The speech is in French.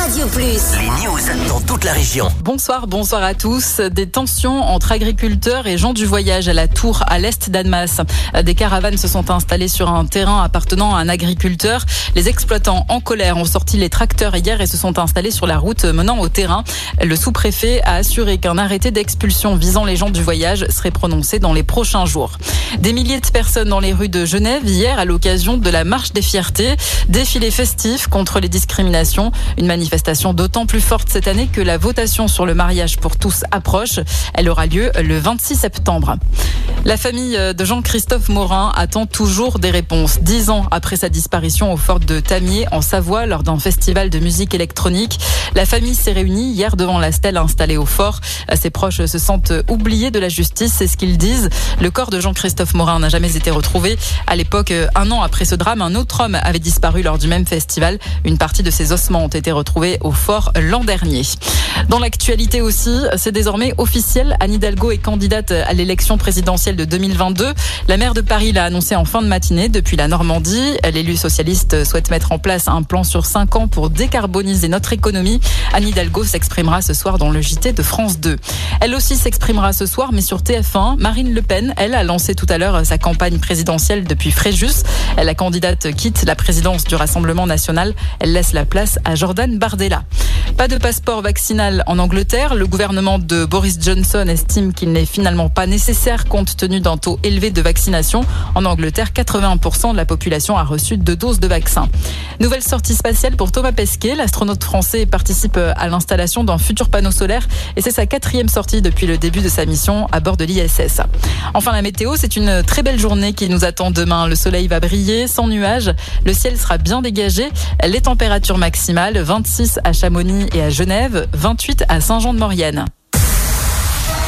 Radio Plus. Les news dans toute la région. Bonsoir à tous. Des tensions entre agriculteurs et gens du voyage à la Tour, à l'est d'Annemasse. Des caravanes se sont installées sur un terrain appartenant à un agriculteur. Les exploitants en colère ont sorti les tracteurs hier et se sont installés sur la route menant au terrain. Le sous-préfet a assuré qu'un arrêté d'expulsion visant les gens du voyage serait prononcé dans les prochains jours. Des milliers de personnes dans les rues de Genève hier à l'occasion de la marche des fiertés. Défilé festif contre les discriminations. Une manifestation d'autant plus forte cette année que la votation sur le mariage pour tous approche. Elle aura lieu le 26 septembre. La famille de Jean-Christophe Morin attend toujours des réponses. 10 ans après sa disparition au fort de Tamier, en Savoie, lors d'un festival de musique électronique. La famille s'est réunie hier devant la stèle installée au fort. Ses proches se sentent oubliés de la justice, c'est ce qu'ils disent. Le corps de Jean-Christophe Morin n'a jamais été retrouvé. À l'époque, 1 an après ce drame, un autre homme avait disparu lors du même festival. Une partie de ses ossements ont été retrouvés au fort l'an dernier. Dans l'actualité aussi, c'est désormais officiel. Anne Hidalgo est candidate à l'élection présidentielle de 2022. La maire de Paris l'a annoncé en fin de matinée depuis la Normandie. L'élu socialiste souhaite mettre en place un plan sur 5 ans pour décarboniser notre économie. Anne Hidalgo s'exprimera ce soir dans le JT de France 2. Elle aussi s'exprimera ce soir, mais sur TF1. Marine Le Pen, elle, a lancé tout à l'heure sa campagne présidentielle depuis Fréjus. La candidate quitte la présidence du Rassemblement national. Elle laisse la place à Jordan Bardella. Pas de passeport vaccinal en Angleterre. Le gouvernement de Boris Johnson estime qu'il n'est finalement pas nécessaire compte tenu d'un taux élevé de vaccination. En Angleterre, 81% de la population a reçu 2 doses de vaccin. Nouvelle sortie spatiale pour Thomas Pesquet. L'astronaute français participe à l'installation d'un futur panneau solaire et c'est sa 4e sortie depuis le début de sa mission à bord de l'ISS. Enfin, la météo, c'est une très belle journée qui nous attend demain. Le soleil va briller sans nuages. Le ciel sera bien dégagé. Les températures maximales, 26 à Chamonix et à Genève, 28 à Saint-Jean-de-Maurienne.